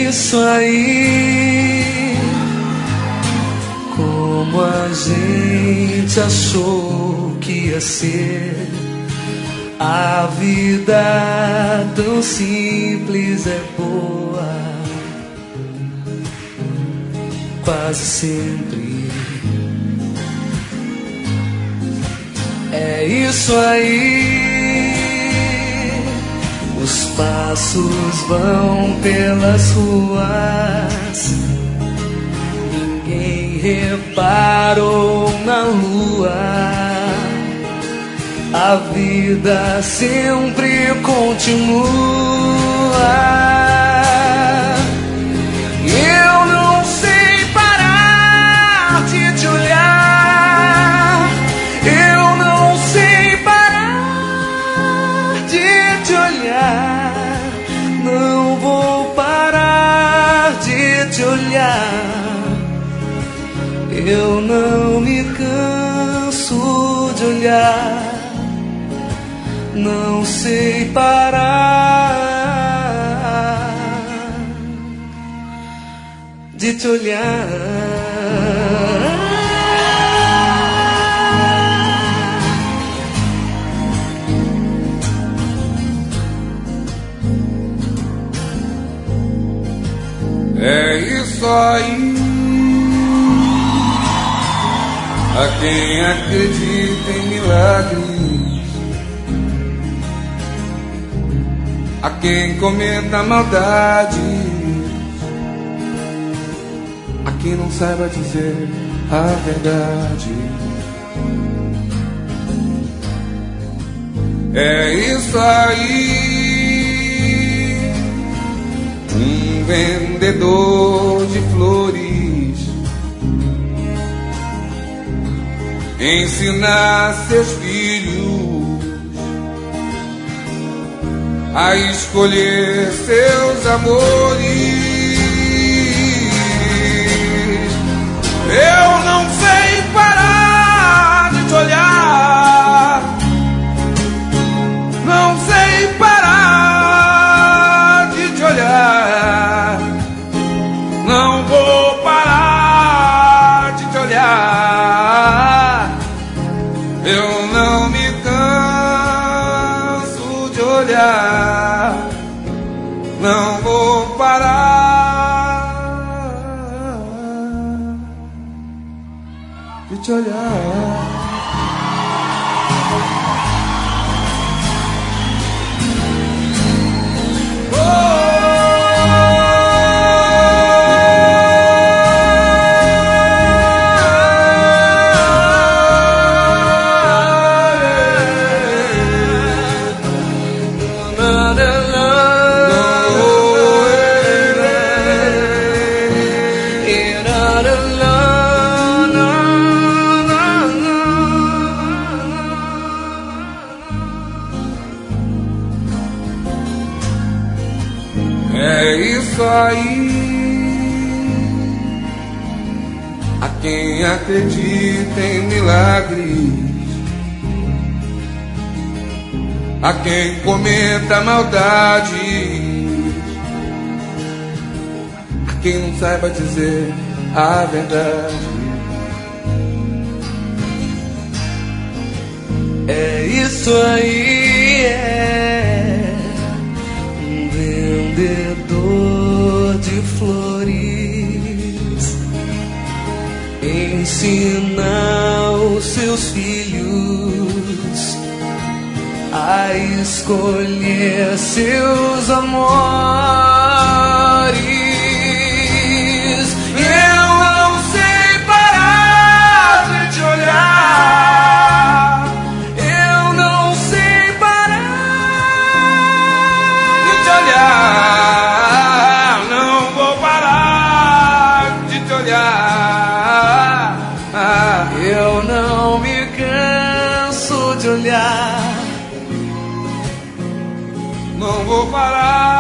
isso aí. Como a gente achou que ia ser. A vida tão simples é boa, quase sempre. É isso aí. Os passos vão pelas ruas, ninguém reparou na lua. A vida sempre continua. Eu não sei parar de te olhar. Eu não sei parar de te olhar. Não vou parar de te olhar. Eu não me canso de olhar. Não sei parar de te olhar. É isso aí. A quem acredita em milagres, a quem cometa maldade, a quem não saiba dizer a verdade. É isso aí. Um vendedor de flores ensina seus filhos a escolher seus amores. Eu não sei parar de te olhar. Não sei parar de te olhar. Não vou parar de te olhar. Eu não me canso de olhar. Não vou parar de te olhar. É isso aí. A quem acredita em milagres, a quem cometa maldade, a quem não saiba dizer a verdade. É isso aí, é um vendedor de flores ensina os seus filhos a escolher seus amores. Eu não sei parar de te olhar. Eu não sei parar de te olhar. Não vou parar de te olhar. Eu não me canso de olhar. Não vou parar